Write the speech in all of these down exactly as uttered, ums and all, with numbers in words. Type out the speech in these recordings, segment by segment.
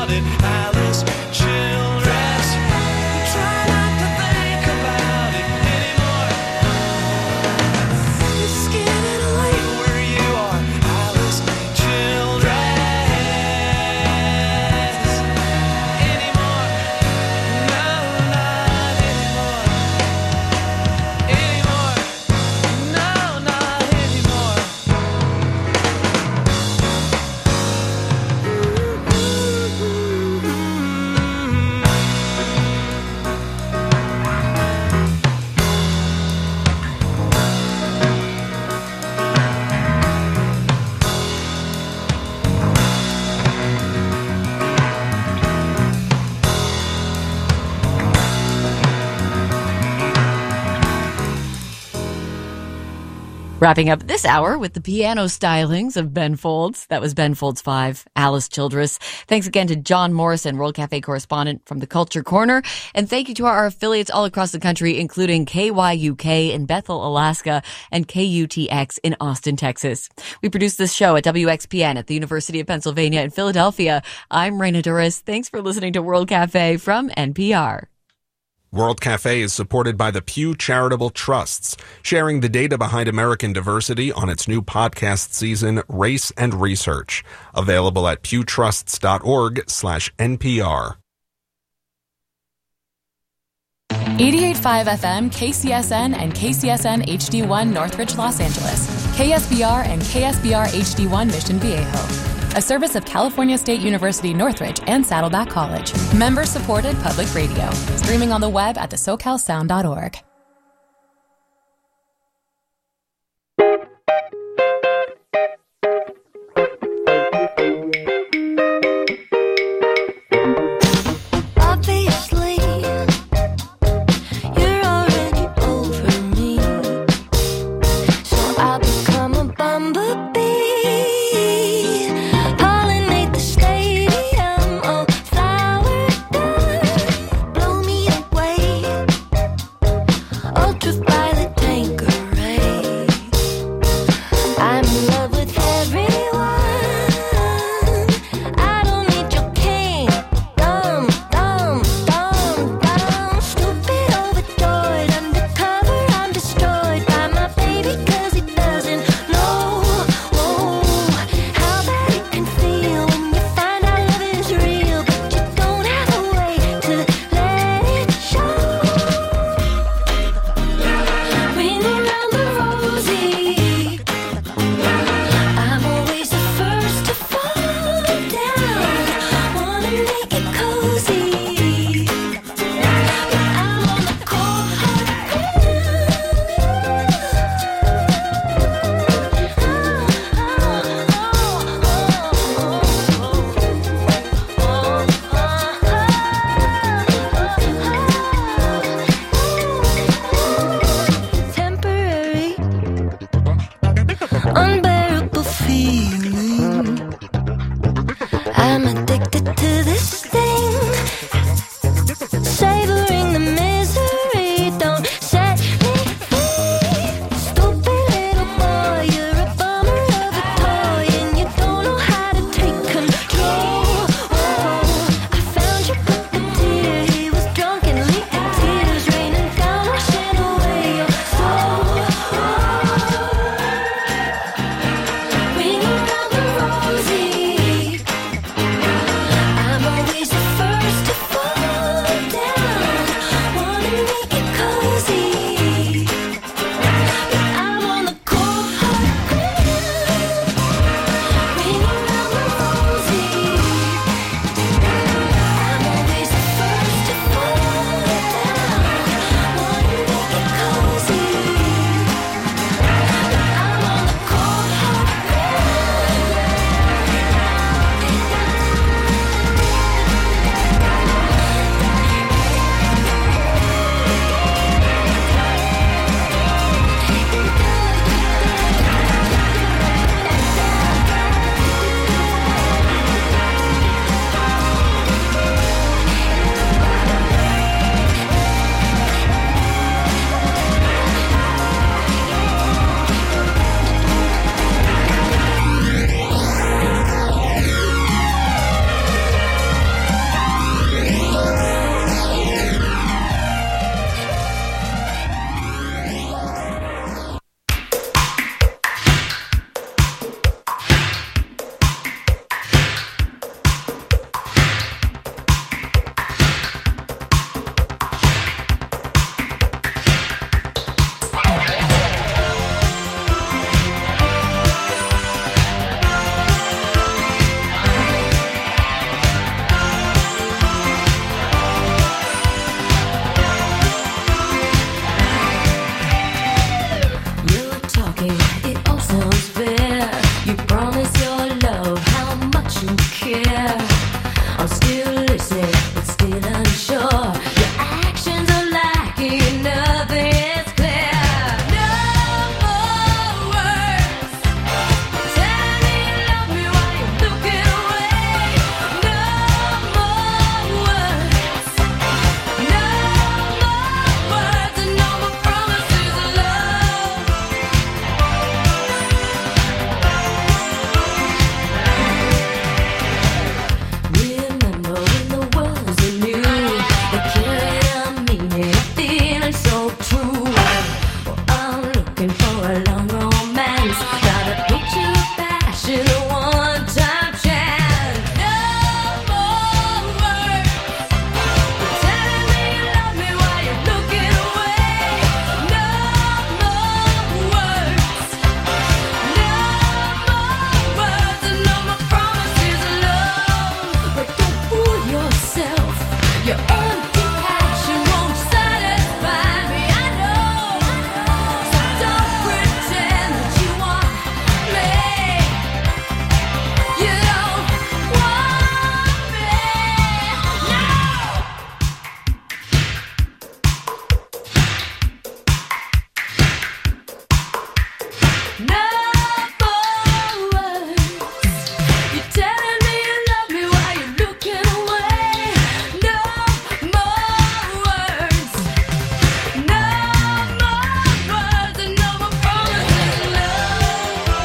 about it, Alice Childress. Try not to think about it anymore. It's getting late where you are, Alice Childress. Anymore, no, not anymore. Anymore, no, not anymore. Wrapping up this hour with the piano stylings of Ben Folds. That was Ben Folds five, Alice Childress. Thanks again to John Morrison, World Cafe correspondent from the Culture Corner. And thank you to our affiliates all across the country, including K Y U K in Bethel, Alaska, and K U T X in Austin, Texas. We produce this show at W X P N at the University of Pennsylvania in Philadelphia. I'm Raina Douris. Thanks for listening to World Cafe from N P R. World Cafe is supported by the Pew Charitable Trusts, sharing the data behind American diversity on its new podcast season, Race and Research. Available at pewtrusts.org slash NPR. eighty-eight point five F M, K C S N, and K C S N H D one Northridge, Los Angeles. K S B R and K S B R H D one Mission Viejo. A service of California State University Northridge and Saddleback College. Member-supported public radio. Streaming on the web at the socal sound dot org. Obviously, you're already over me, so I'll become a bumblebee. Pollinate the stadium, oh, flower done, blow me away. Ultraviolet Tanqueray. I'm in love with everyone. I don't need your king. Dumb, dumb, dumb, dumb. Stupid, overjoyed, undercover. I'm destroyed by my baby 'cause he doesn't know how bad it can feel when you find out love is real, but you don't have a way to let it show. Ring around the rosy. I'm always the first to fall down. Wanna make it cozy, but I'm on the cold hard ground. Temporary, unbearable feeling. I'm addicted to this thing. Savoring the misery, don't set me free. Stupid little boy, you're a bummer of a toy, and you don't know how to take control. I found your puppeteer, he was drunk and leaking tears, raining down, washing away your soul. Ring around the rosy. I'm always I'm still listening, but still unsure. Your actions are lacking, nothing is clear. No more words. Tell me you love me while you're looking away. No more words. No more words and no more promises of love. Remember when the words are new, they carry a meaning, a feeling so true. Well, I'm looking for a long romance, not a picture of passion, a one-time chance. No more words. Telling me you love me while you're looking away. No more words. No more words and no more promises of love. But don't fool yourself. Your empty passion won't satisfy me. I know. So don't pretend that you want me. You don't want me. No. No more words. You're telling me you love me while you're looking away. No more words. No more words and no more promises of love.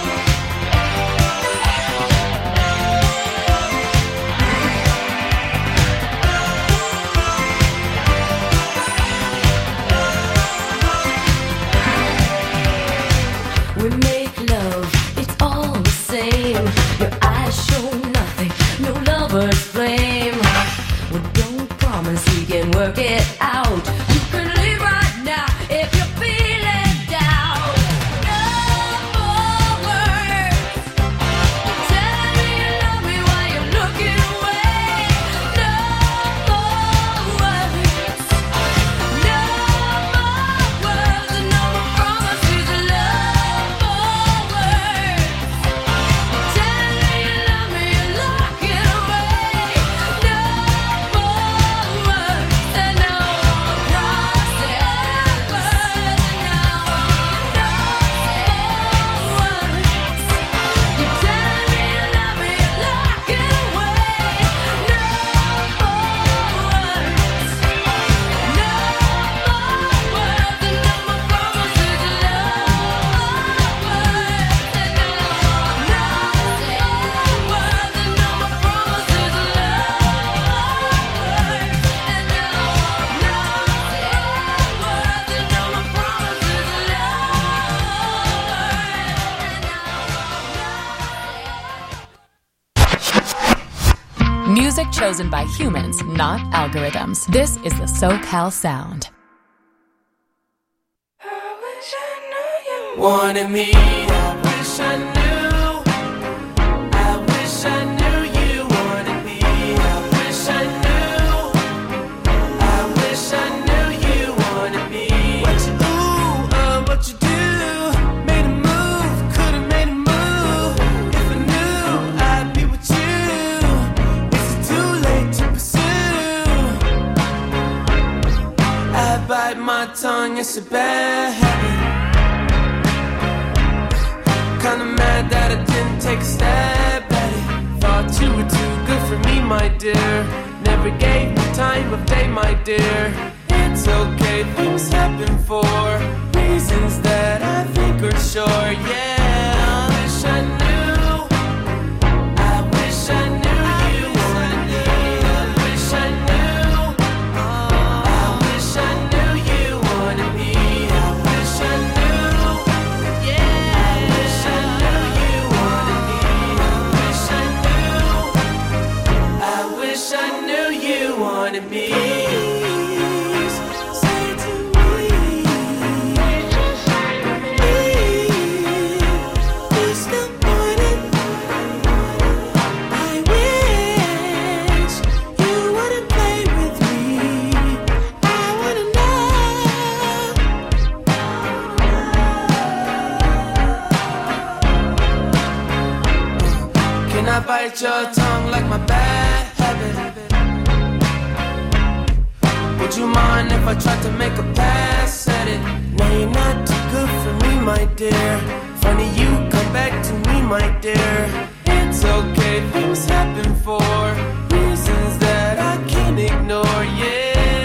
We make love, it's all the same. Your eyes show nothing, no lover's flame. Well, don't promise we can work it out. You can leave right now if you're feeling down. No more words. Tell me you love me while you're looking away. No more words. No more words and no more promises of love. More words. Tell me you love me, you're looking away. No more words and no more promises of love. No more words. You tell me you love me, you're looking away. No more words. No more words and no more promises of love. Words and no more words and no more promises of love. Music chosen by humans, not algorithms. This is the SoCal Sound. Wanted me, I wish I knew. I wish I knew you wanted me. I wish I knew. I wish I knew you wanted me. What you do, uh, what you do? Made a move, could've made a move. If I knew, I'd be with you. Is it too late to pursue? I bite my tongue, it's a bad habit. Kinda mad that I didn't take a stab at it. Thought you were too good for me, my dear. Never gave me time of day, my dear. It's okay, things happen for reasons that I think are sure. Yeah, I wish I knew. I wish I knew you wanted me. I wish I knew. I wish I knew you wanted me. I wish I knew. Yeah, I wish I knew you wanted me. I wish I knew. I wish I knew you wanted me. Say to me, please stop wanting. I wish you wouldn't play with me. I wanna know. Can I bite your tongue like my bad habit? you mind if I tried to make a pass at it? Now you're not too good for me, my dear. Funny you come back to me, my dear. It's okay, things happen for reasons that I can't ignore, yeah.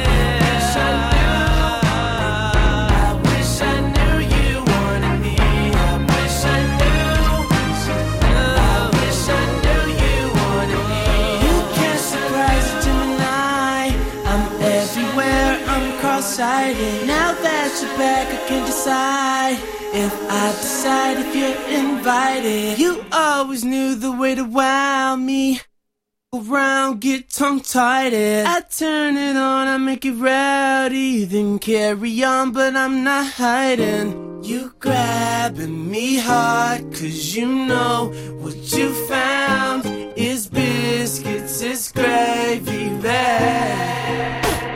I wish I knew you wanted me. I wish I knew. I wish I knew you wanted me. You can't surprise a Gemini. I'm everywhere, I'm cross-sighted. Now that you're back, I can decide if I decide if you're invited. You always knew the way to wow me. Around, get tongue-tied. I turn it on, I make it rowdy. Then carry on, but I'm not hiding. You grabbing me hard, cause you know what you found is biscuits, it's gravy bag.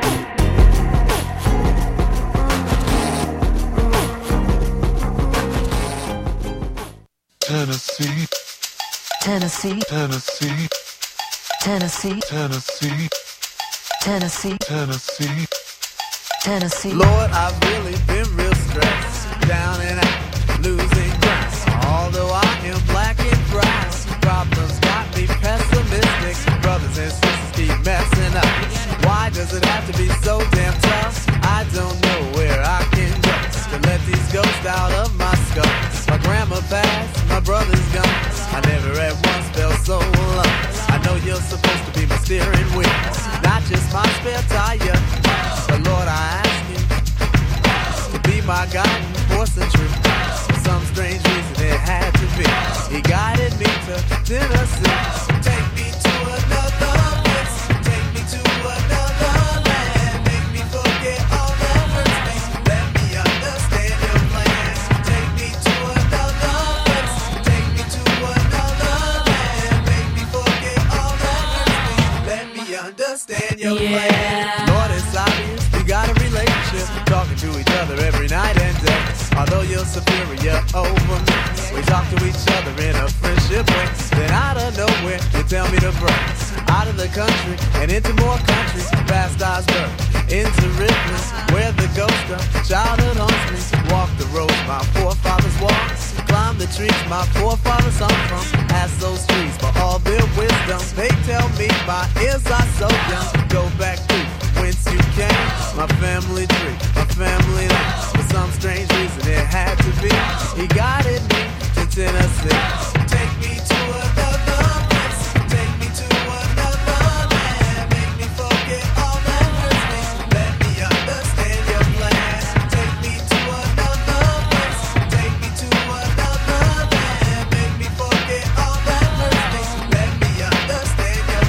Tennessee, Tennessee, Tennessee, Tennessee, Tennessee, Tennessee, Tennessee. Tennessee. Lord, I've really been real stressed, down and out, losing grass. Although I am black and brass, problems got me pessimistic. Brothers and sisters keep messing up. Why does it have to be so damn tough? I don't know where I can go to let these ghosts out of my skull. My grandma passed, my brother's gone. I never at once felt so alone. I know you're supposed to be my steering wheel, not just my spare tire. But Lord, I ask you to be my guiding force and truth. For some strange reason it had to be. He guided me to Tennessee. Take me to another place. Take me to another land. Make me forget all that hurts me. Let me understand your plans. Take me to another place. Take me to another land. Make me forget all that hurts me. Let me understand your Yeah. plans. Lord, it's obvious we got a relationship, talking to each other every night and day. Although you're superior over me, we talk to each other in a friendship way. Then out of nowhere, you tell me to break out of the country and into more countries, past Osborne, into Ripley, where the ghost of childhood haunts me. Walk the roads my forefathers walked, climb the trees my forefathers hung from. Ask those trees for all their wisdom. They tell me my ears are so young. Go back to whence you came, my family tree, my family name. For some strange reason it had to be. He guided me to Tennessee. Take me to another place. Take me to another land. Make me forget all that hurts me. Let me understand your plans. Take me to another place. Take me to another land. Make me forget all that hurts me. Let me understand your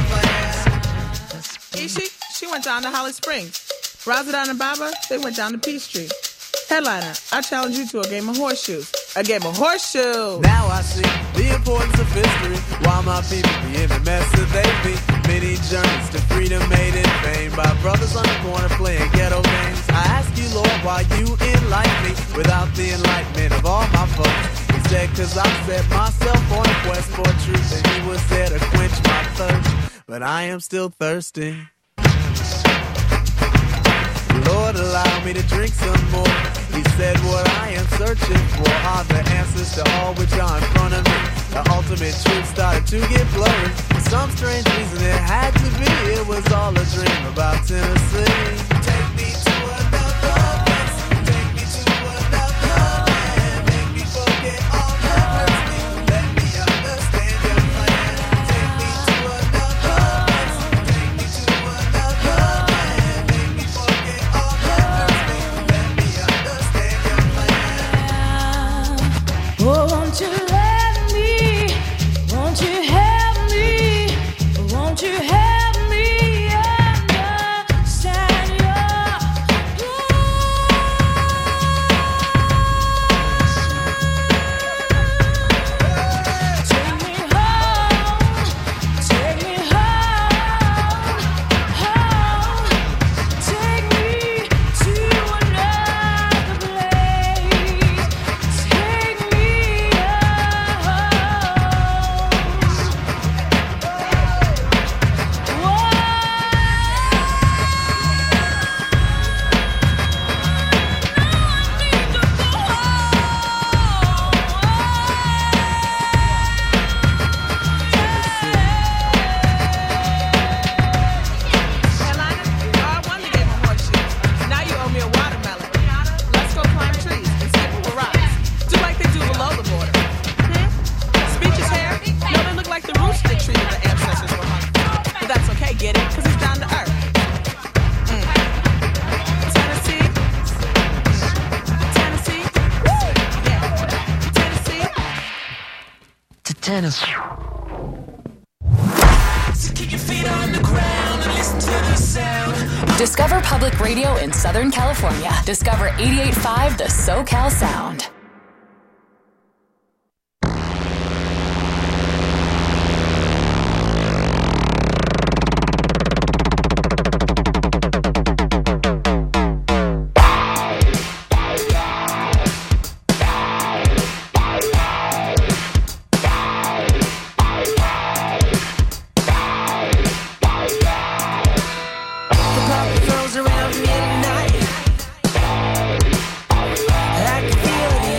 plans. Ishi, she went down to Holly Springs. Razadon and Baba, they went down to Peachtree. Headliner, I challenge you to a game of horseshoes. A game of horseshoes! Now I see the importance of history. Why my people be in the mess that they be. Many journeys to freedom made in vain by brothers on the corner playing ghetto games. I ask you, Lord, why you enlighten me without the enlightenment of all my folks. Instead, cause I set myself on a quest for truth, and he was there to quench my thirst. But I am still thirsty. Lord, allow me to drink some more. He said what I am searching for are the answers to all which are in front of me. The ultimate truth started to get blurry. For some strange reason it had to be. It was all a dream about Tennessee. Take me to another place. Take me to another land. Make me forget all that hurts me. Let me understand your plan. Take me to another place. Take me to another land. Make me forget all that hurts me. Let me understand your plan. Oh, won't you let me, won't you help me, won't you help me understand? get it, cause it's down to earth. Mm. Tennessee. Tennessee. Woo! Yeah. Tennessee. To Tennessee. So keep your feet on the ground and listen to the sound. Discover Public Radio in Southern California. Discover eighty-eight point five The SoCal Sound. Around midnight, I can feel the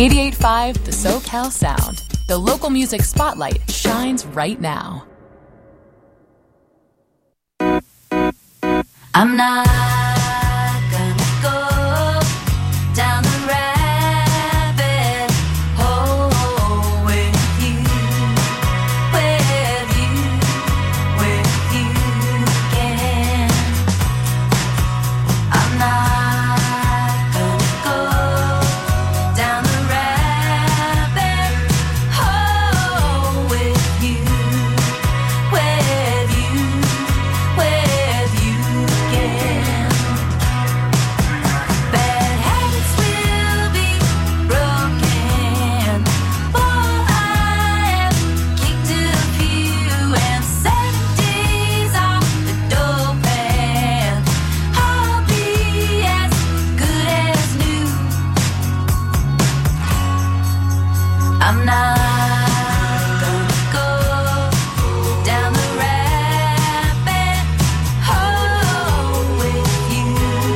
eighty-eight point five The SoCal Sound. The local music spotlight shines right now. I'm not gonna go down the rabbit hole with you, with you, with you again. I'm not gonna go down the rabbit hole with you, with you, with you again. Bad habits will be broken. Boy, I have kicked a few and seven days off the dope, and I'll be as good as new. I'm not gonna go down the rabbit hole with you,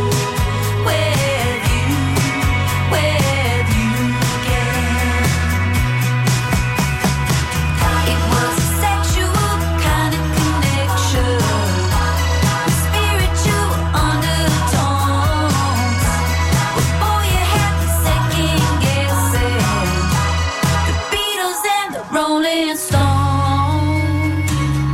with you, with you again. It was a sexual kind of connection, with spiritual undertones. But boy, you had me second guessing the Beatles and the Rolling Stones.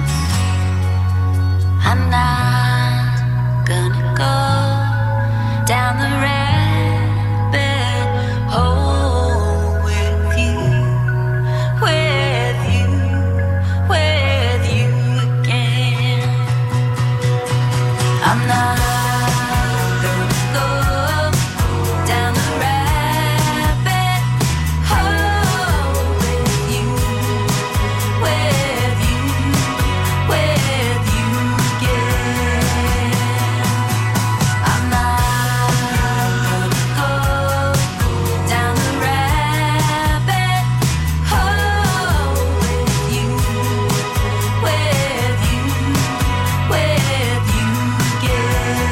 I'm not gonna go down the rabbit hole with you, with you, with you again. I'm not gonna go down the rabbit hole with you, with you, with you again. I'm not gonna go down the rabbit hole with you, with you, with you again.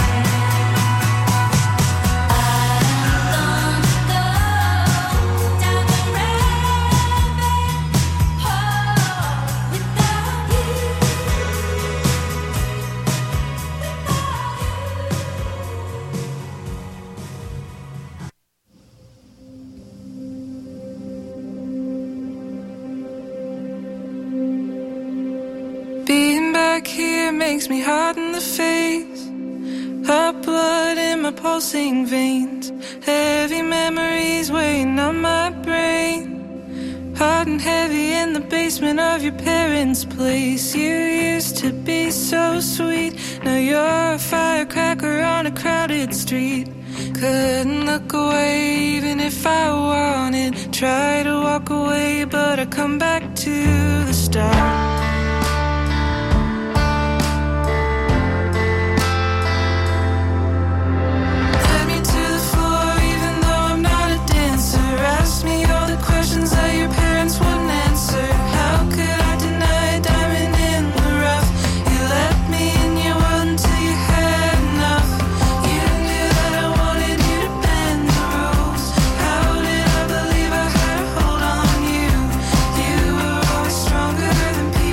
I'm gonna go down the rabbit hole without you. Being back here makes me hot in the face. Hot blood in my pulsing veins. Heavy memories weighing on my brain. Hot and heavy in the basement of your parents' place. You used to be so sweet. Now you're a firecracker on a crowded street. Couldn't look away even if I wanted. Try to walk away, but I come back to the start. Led me to the floor even though I'm not a dancer. Asked me all the questions that your parents wouldn't answer. How could I deny a diamond in the rough? You let me in your world until you had enough. You knew that I wanted you to bend the rules. How did I believe I had a hold on you? You were always stronger than people.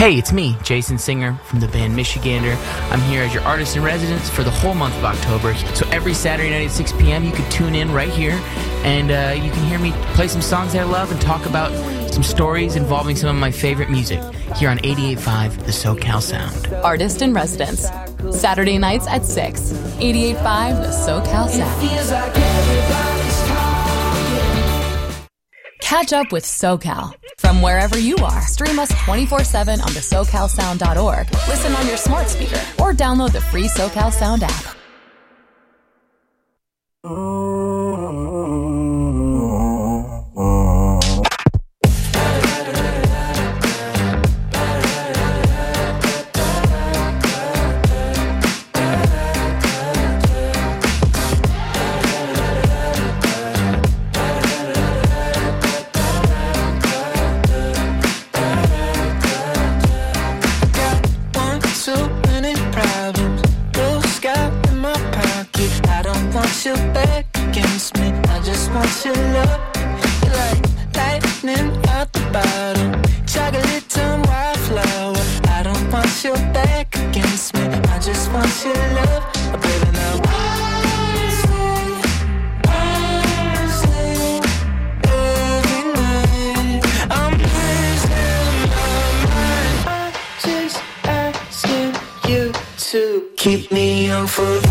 Hey, it's me, Jason Singer from the band Michigander. I'm here as your artist in residence for the whole month of October. So every Saturday night at six p.m. you can tune in right here, and uh, you can hear me play some songs I love and talk about some stories involving some of my favorite music here on eighty-eight point five The SoCal Sound. Artist in Residence. Saturday nights at six. eighty-eight point five The SoCal Sound. Catch up with SoCal from wherever you are. Stream us twenty-four seven on the socal sound dot org. Listen on your smart speaker or download the free SoCal Sound app. You back against me, I just want your love. You're like lightning out the bottom, chocolate tongue wildflower. I don't want your back against me, I just want your love. Oh, baby, now honestly, honestly, every night I'm losing my mind. I'm just asking you to keep me young forever.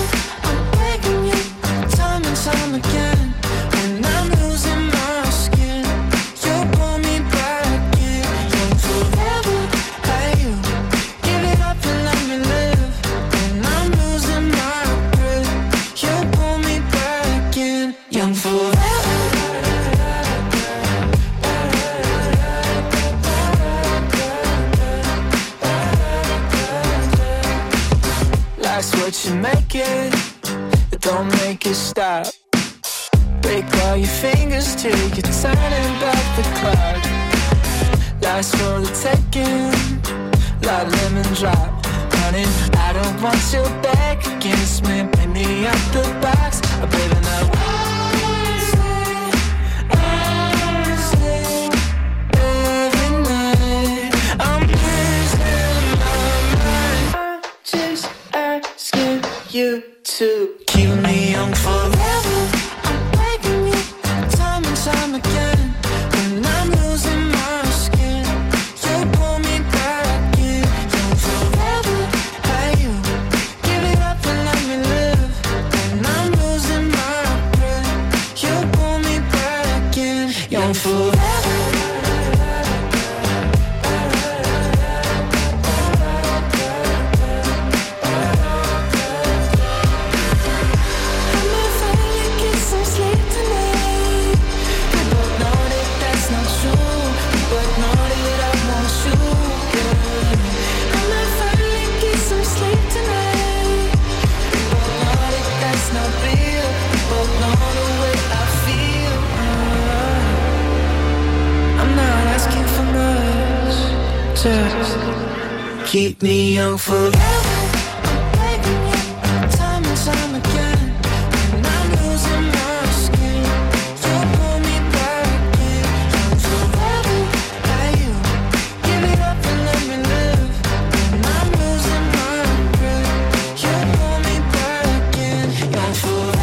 Time again, when I'm losing my skin, you pull me back in. Young forever, hey you, give it up and let me live. When I'm losing my breath, you pull me back in. Young forever. Life's what you make it, but don't make it stop. Break all your fingers till you're turning back the clock. Life's for the taking, like lemon drop. Honey, I don't want you back against me. Play me out the box, oh, baby, now honestly, honestly, every night I'm losing my mind. I'm just asking you to keep me young forever. Time again, when I'm losing my skin, you pull me back in. Young forever, hey you, give it up and let me live. When I'm losing my breath, you pull me back in. Young forever. Just keep me young forever. I'm begging you, time and time again. When I'm losing my skin, you pull me back in. Young forever, hey you, give it up and let me live. When I'm losing my breath, you pull me back in. Young forever.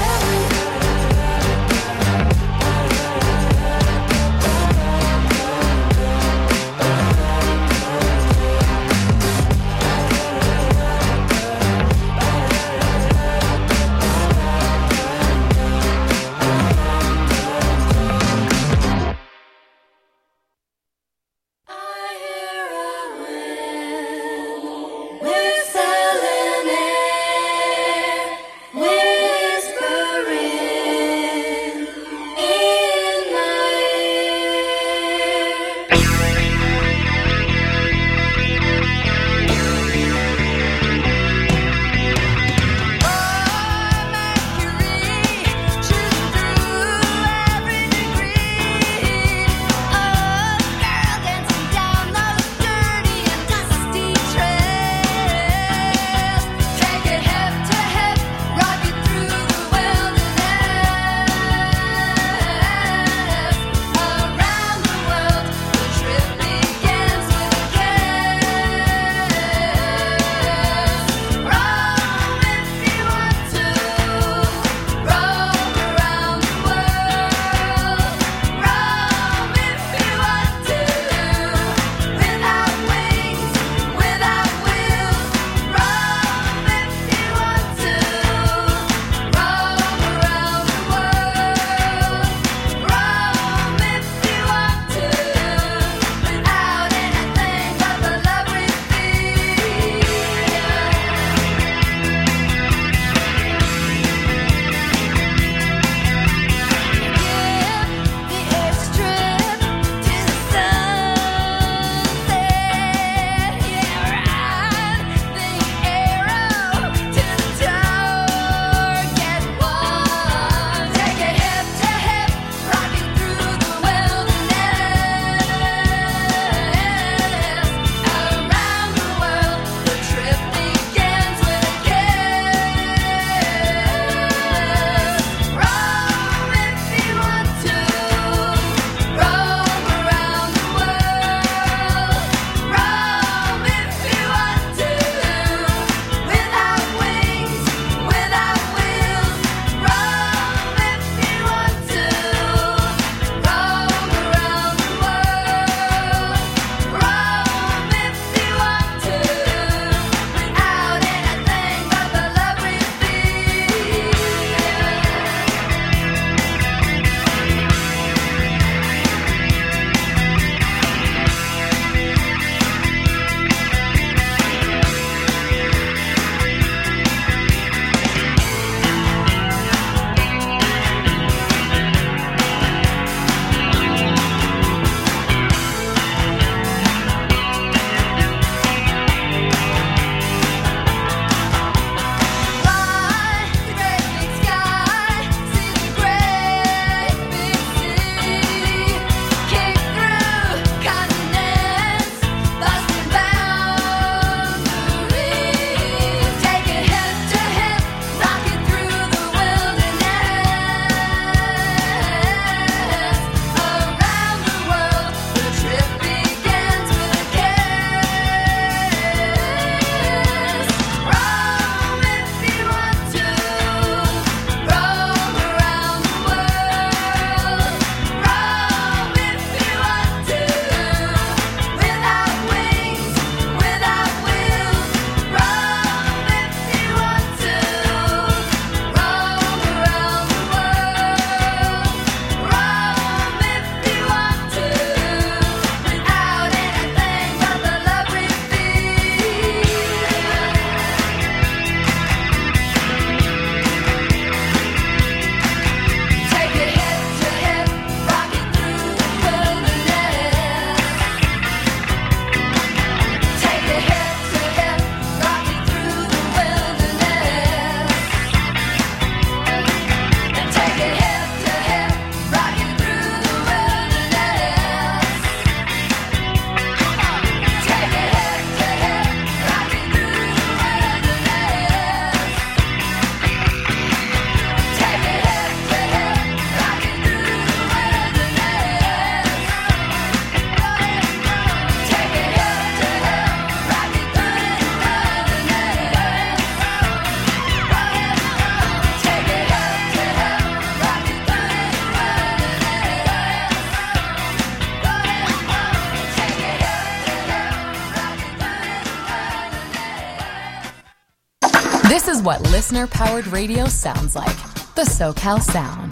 is what listener-powered radio sounds like. The SoCal Sound.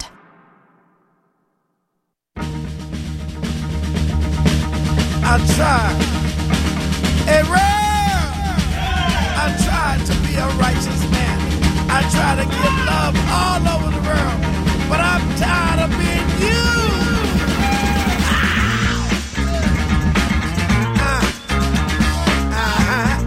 I tried, hey, I tried to be a righteous man. I try to give love all over the world, but I'm tired of being you. Uh, uh-huh.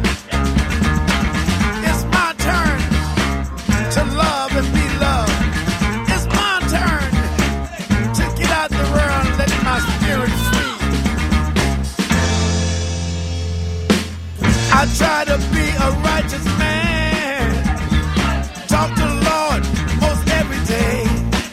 It's my turn to love and be loved. It's my turn to get out the world and let my spirit free. I try to be a righteous man. Talk to the Lord most every day.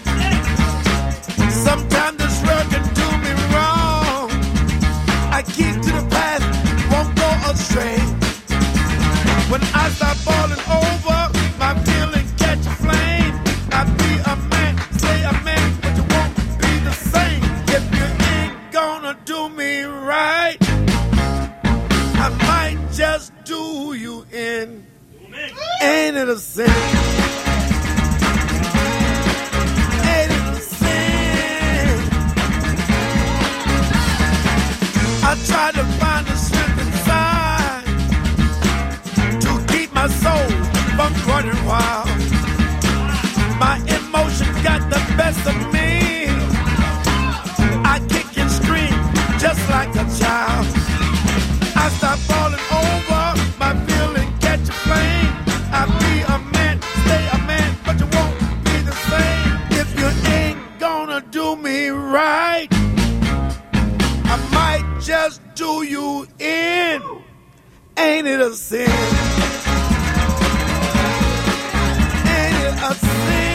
Sometimes this world can do me wrong. I keep to the path, won't go astray. When I start falling over, my feelings catch a flame. I be a man, stay a man, but you won't be the same. If you ain't gonna do me right, I might just do you in. Ain't it a sin? Ain't it a sin? I try to find the strength inside to keep my soul from running wild. My emotion got the best of me. I kick and scream just like a child. I stop falling over, my feeling catch a flame. I be a man, stay a man, but you won't be the same. If you ain't gonna do me right, I might just do you in. Ain't it a sin? Ain't it a sin?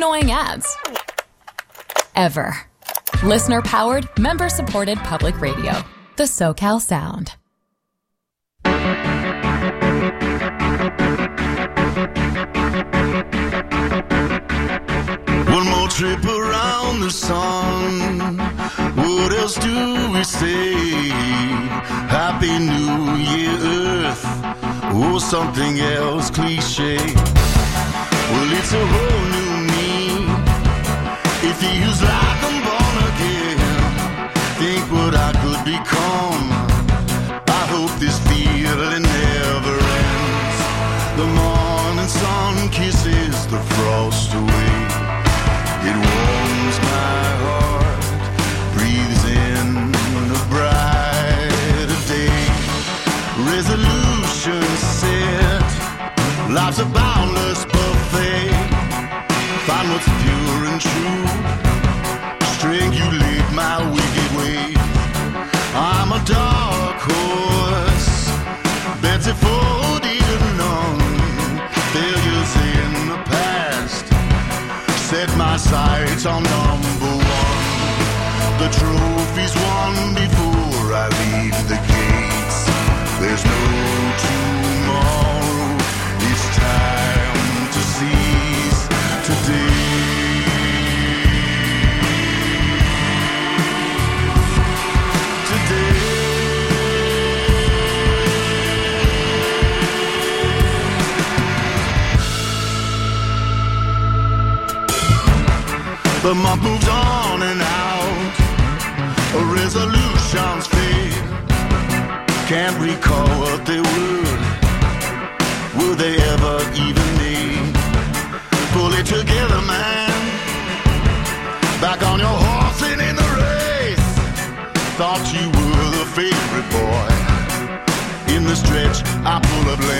annoying ads. Ever. Listener-powered, member-supported public radio. The SoCal Sound. One more trip around the sun. What else do we say? Happy New Year, Earth. Or something else cliche. Well, it's a whole new me. It feels like I'm born again. Think what I could become. I hope this feeling never ends. The morning sun kisses the frost away. It warms my heart, breathes in a brighter day. Resolution set, life's a boundless buffet. Find what's pure and true, strangulate my wicked ways. I'm a dark horse, Betsy Ford even none. Failures in the past, set my sights on number one. The trophy's won before I leave the gates. There's no tomorrow, it's time to seize today. The month moves on and out, resolutions fade. Can't recall what they were, were they ever even made? Pull it together, man, back on your horse and in the race. Thought you were the favorite boy, in the stretch I pull up lane.